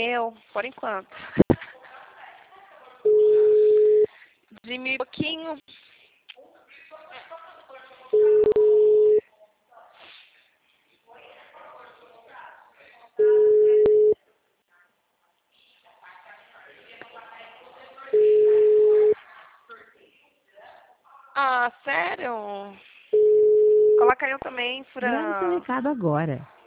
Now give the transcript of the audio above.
Eu, por enquanto. De mil e pouquinho. Ah, sério? Coloca eu também, Grave seu Fran. recado agora.